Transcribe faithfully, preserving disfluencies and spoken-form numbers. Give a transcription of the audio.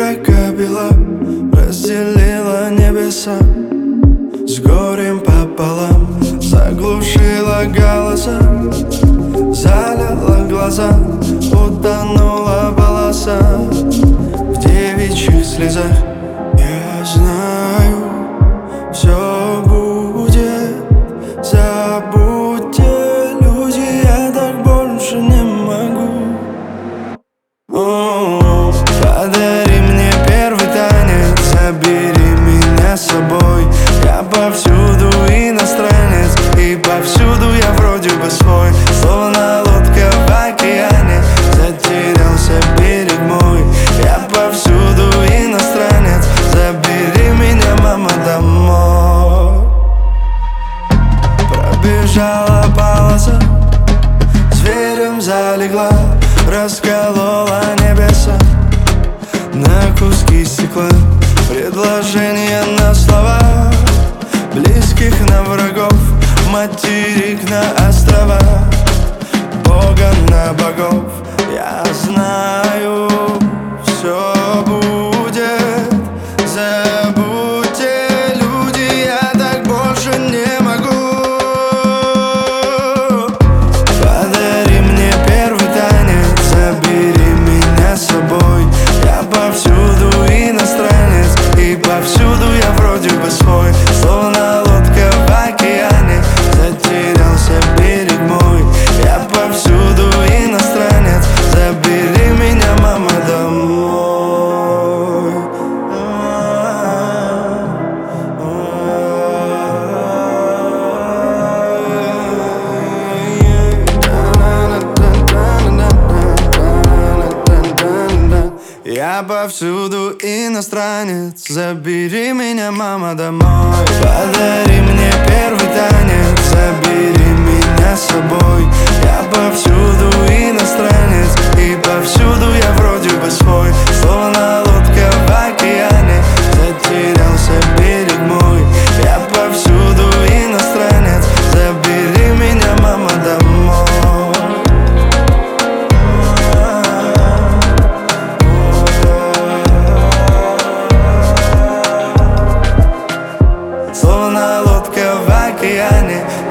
капила разделила небеса с горем пополам, заглушила голоса, залила глаза, утонула полоса в девичьих слезах. Я знаю, все будет, забудьте, люди, я так больше не могу. О, подари мне первый танец, забери меня с собой. Я повсюду иностранец, и повсюду я вроде бы свой. Словно лодка в океане, затерялся берег мой. Я повсюду иностранец, забери меня, мама, домой. Пробежала полоса, зверем залегла, расколола небеса на куски стекла. Предложения на слова, близких на врагов, материк на острова, Бога на богов. Я знаю, все будет, забудьте, люди, я так больше не могу. Подари мне первый танец, забери меня с собой. Я повсюду иностранец, и повсюду я вроде бы свой. Словно лодка в океане, затерялся берег мой. Я повсюду иностранец, забери меня, мама, домой. Я повсюду иностранец, забери меня, мама, домой. Подари мне первый танец, забери меня с собой. Я повсюду иностранец, и повсюду я вроде бы свой. Словно лодка в океане, затерялся берег мой. Я повсюду иностранец, забери меня, мама, домой. Словно лодка в океане,